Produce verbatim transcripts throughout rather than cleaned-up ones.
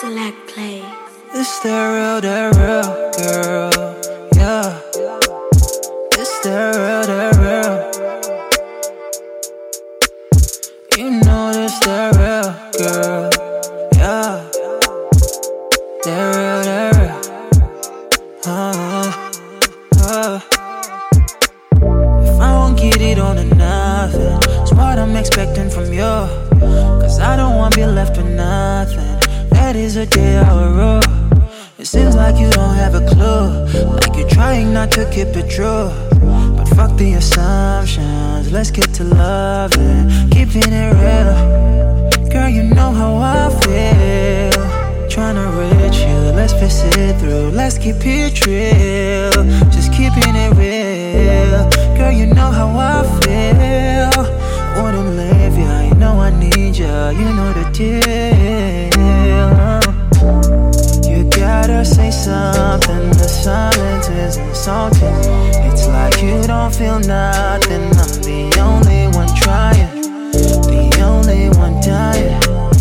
Select play. It's that real, that real girl, yeah. It's that real, that real. You know this that real girl, yeah. That real, that real. Uh, uh. If I won't get it on to nothing, it's what I'm expecting from you. Cause I don't wanna be left with nothing. That is a day I will rule. It seems like you don't have a clue, like you're trying not to keep it true. But fuck the assumptions, let's get to loving, keeping it real. Girl, you know how I feel. Tryna reach you, let's face it through, let's keep it real. Just keeping it real. Girl, you know how I feel. Wouldn't leave ya, you know I need ya, you know the deal. You gotta say something, the silence is insulting. It's like you don't feel nothing, I'm the only one trying, the only one dying,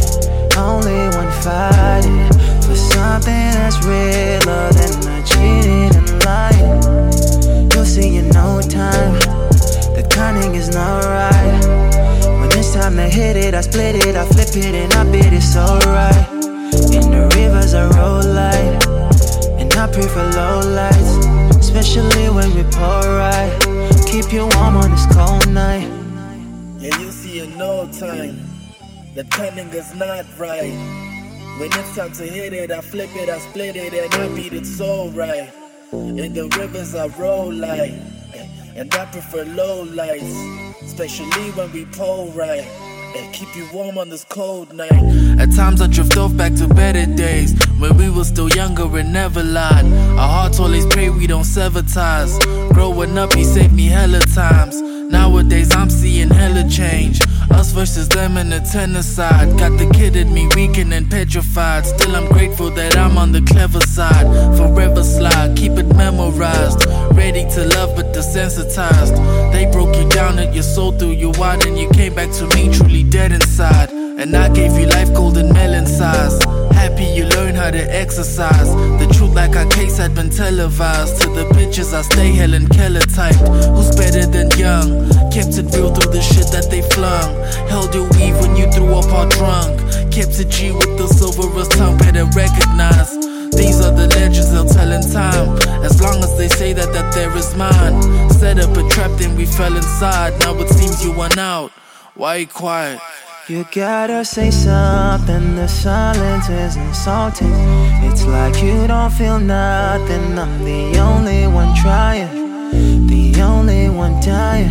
only one fighting for something that's realer than the cheating and lying. You'll see in no time, the cunning is not right. When it's time to hit it, I split it, I flip it and I bid it so right. In the rivers I roll light, and I prefer low lights, especially when we pour right. Keep you warm on this cold night. Yeah, you see in no time, the timing is not right. When it's time to hit it, I flip it, I split it, and I beat it so right. In the rivers I roll light, and I prefer low lights, especially when we pour right. And keep you warm on this cold night. At times I drift off back to better days, when we were still younger and never lied. Our hearts always pray we don't sever ties. Growing up he saved me hella times. Nowadays I'm seeing hella change. Us versus them in the tennis side. Got the kid in me weakened and petrified. Still I'm grateful that I'm on the clever side. Forever slide, keep it memorized. Ready to love but desensitized. They broke you down and your soul threw you out, and you came back to me truly dead inside. And I gave you life golden melon size. Happy you learn how to exercise. The truth like our case had been televised. To the pictures I stay Helen Keller typed. Who's better than young? Kept it real through the shit that they flung. Held your weave when you threw up our drunk. Kept it G with the silverest tongue, better recognize. These are the legends they'll tell in time. As long as they say that that there is mine. Set up a trap then we fell inside. Now it seems you won out. Why you quiet? You gotta say something, the silence is insulting. It's like you don't feel nothing, I'm the only one trying, the only one dying,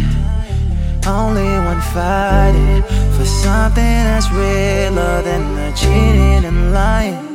only one fighting for something that's realer than the cheating and lying.